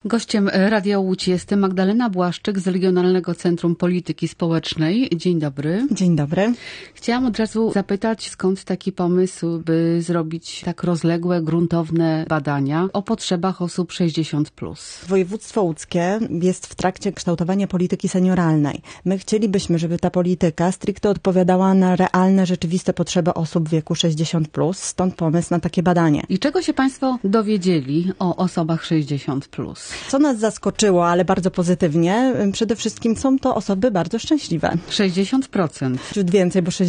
Gościem Radia Łódź jest Magdalena Błaszczyk z Regionalnego Centrum Polityki Społecznej. Dzień dobry. Dzień dobry. Chciałam od razu zapytać, skąd taki pomysł, by zrobić tak rozległe, gruntowne badania o potrzebach osób 60+. Województwo łódzkie jest w trakcie kształtowania polityki senioralnej. My chcielibyśmy, żeby ta polityka stricte odpowiadała na realne, rzeczywiste potrzeby osób w wieku 60+, stąd pomysł na takie badanie. I czego się Państwo dowiedzieli o osobach 60+? Co nas zaskoczyło, ale bardzo pozytywnie, przede wszystkim są to osoby bardzo szczęśliwe. 60%. Ciut więcej, bo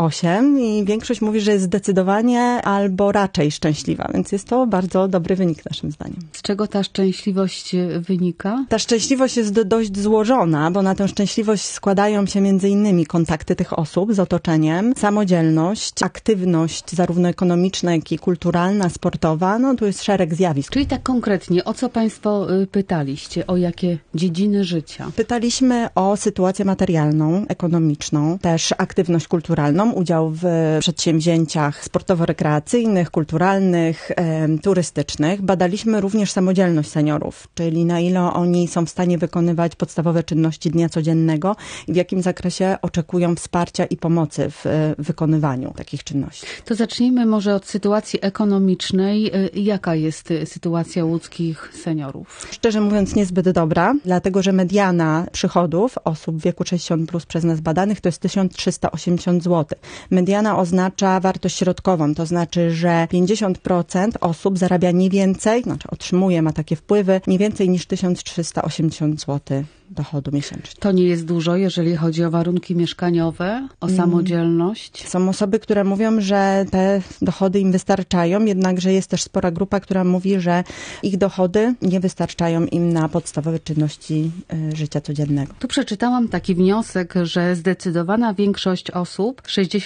68 i większość mówi, że jest zdecydowanie albo raczej szczęśliwa, więc jest to bardzo dobry wynik naszym zdaniem. Z czego ta szczęśliwość wynika? Ta szczęśliwość jest dość złożona, bo na tę szczęśliwość składają się między innymi kontakty tych osób z otoczeniem, samodzielność, aktywność zarówno ekonomiczna, jak i kulturalna, sportowa. No tu jest szereg zjawisk. Czyli tak konkretnie, o co Państwo pytaliście? O jakie dziedziny życia? Pytaliśmy o sytuację materialną, ekonomiczną, też aktywność kulturalną, udział w przedsięwzięciach sportowo-rekreacyjnych, kulturalnych, turystycznych. Badaliśmy również samodzielność seniorów, czyli na ile oni są w stanie wykonywać podstawowe czynności dnia codziennego i w jakim zakresie oczekują wsparcia i pomocy w wykonywaniu takich czynności. To zacznijmy może od sytuacji ekonomicznej. Jaka jest sytuacja łódzkich seniorów? Szczerze mówiąc niezbyt dobra, dlatego że mediana przychodów osób w wieku 60+ przez nas badanych to jest 1380 zł. Mediana oznacza wartość środkową, to znaczy, że 50% osób zarabia nie więcej, znaczy otrzymuje, ma takie wpływy, nie więcej niż 1380 zł dochodu miesięcznie. To nie jest dużo, jeżeli chodzi o warunki mieszkaniowe, o samodzielność? Są osoby, które mówią, że te dochody im wystarczają, jednakże jest też spora grupa, która mówi, że ich dochody nie wystarczają im na podstawowe czynności życia codziennego. Tu przeczytałam taki wniosek, że zdecydowana większość osób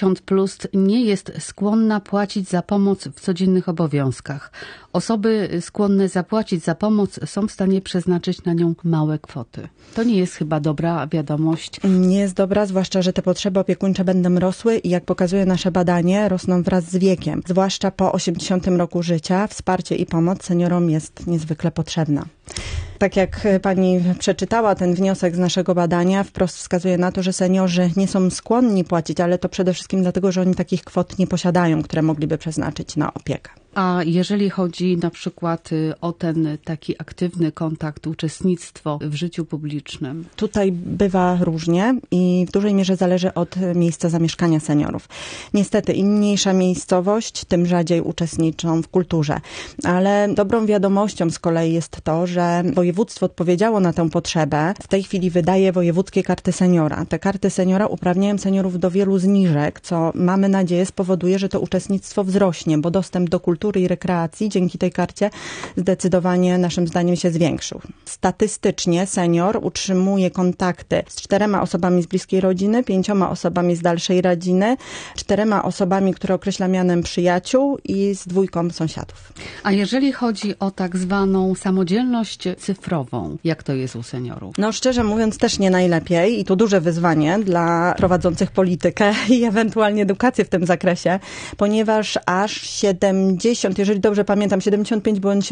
60+ nie jest skłonna płacić za pomoc w codziennych obowiązkach. Osoby skłonne zapłacić za pomoc są w stanie przeznaczyć na nią małe kwoty. To nie jest chyba dobra wiadomość. Nie jest dobra, zwłaszcza, że te potrzeby opiekuńcze będą rosły i jak pokazuje nasze badanie, rosną wraz z wiekiem. Zwłaszcza po 80 roku życia wsparcie i pomoc seniorom jest niezwykle potrzebna. Tak jak pani przeczytała, ten wniosek z naszego badania wprost wskazuje na to, że seniorzy nie są skłonni płacić, ale to przede wszystkim dlatego, że oni takich kwot nie posiadają, które mogliby przeznaczyć na opiekę. A jeżeli chodzi na przykład o ten taki aktywny kontakt, uczestnictwo w życiu publicznym? Tutaj bywa różnie i w dużej mierze zależy od miejsca zamieszkania seniorów. Niestety im mniejsza miejscowość, tym rzadziej uczestniczą w kulturze. Ale dobrą wiadomością z kolei jest to, że województwo odpowiedziało na tę potrzebę. W tej chwili wydaje wojewódzkie karty seniora. Te karty seniora uprawniają seniorów do wielu zniżek, co mamy nadzieję spowoduje, że to uczestnictwo wzrośnie, bo dostęp do kultury i rekreacji dzięki tej karcie zdecydowanie naszym zdaniem się zwiększył. Statystycznie senior utrzymuje kontakty z 4 osobami z bliskiej rodziny, 5 osobami z dalszej rodziny, 4 osobami, które określa mianem przyjaciół i z 2 sąsiadów. A jeżeli chodzi o tak zwaną samodzielność cyfrową, jak to jest u seniorów? No szczerze mówiąc też nie najlepiej i to duże wyzwanie dla prowadzących politykę i ewentualnie edukację w tym zakresie, ponieważ aż 70, jeżeli dobrze pamiętam, 75 bądź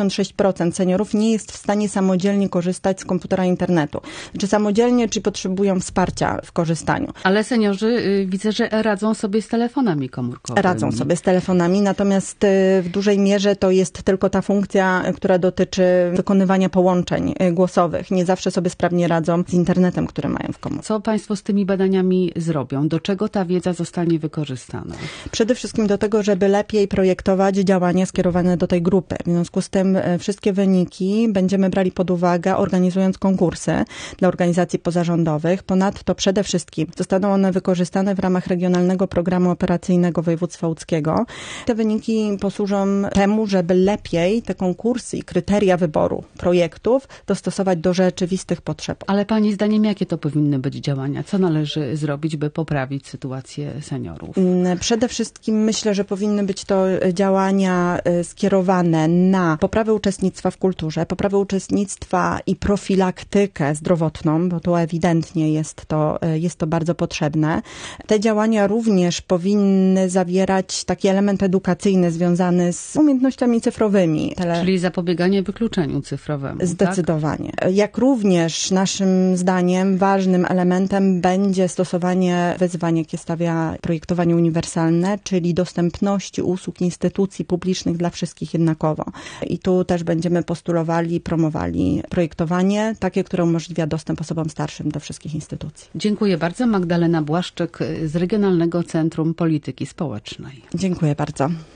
76% seniorów nie jest w stanie samodzielnie korzystać z komputera internetu. Czy samodzielnie, czy potrzebują wsparcia w korzystaniu. Ale seniorzy widzę, że radzą sobie z telefonami komórkowymi. Radzą sobie z telefonami, natomiast w dużej mierze to jest tylko ta funkcja, która dotyczy wykonywania połączeń głosowych. Nie zawsze sobie sprawnie radzą z internetem, który mają w komórce. Co Państwo z tymi badaniami zrobią? Do czego ta wiedza zostanie wykorzystana? Przede wszystkim do tego, żeby lepiej projektować działania skierowane do tej grupy. W związku z tym wszystkie wyniki będziemy brali pod uwagę, organizując konkursy dla organizacji pozarządowych. Ponadto przede wszystkim zostaną one wykorzystane w ramach Regionalnego Programu Operacyjnego Województwa Łódzkiego. Te wyniki posłużą temu, żeby lepiej te konkursy i kryteria wyboru projektów dostosować do rzeczywistych potrzeb. Ale Pani zdaniem, jakie to powinny być działania? Co należy zrobić, by poprawić sytuację seniorów? Przede wszystkim myślę, że powinny być to działania działania skierowane na poprawę uczestnictwa w kulturze, poprawę uczestnictwa i profilaktykę zdrowotną, bo tu ewidentnie jest to bardzo potrzebne. Te działania również powinny zawierać taki element edukacyjny związany z umiejętnościami cyfrowymi. Czyli zapobieganie wykluczeniu cyfrowemu. Zdecydowanie. Tak? Jak również naszym zdaniem ważnym elementem będzie stosowanie wyzwań, jakie stawia projektowanie uniwersalne, czyli dostępności usług instytucji publicznych dla wszystkich jednakowo. I tu też będziemy postulowali, promowali projektowanie takie, które umożliwia dostęp osobom starszym do wszystkich instytucji. Dziękuję bardzo. Magdalena Błaszczyk z Regionalnego Centrum Polityki Społecznej. Dziękuję bardzo.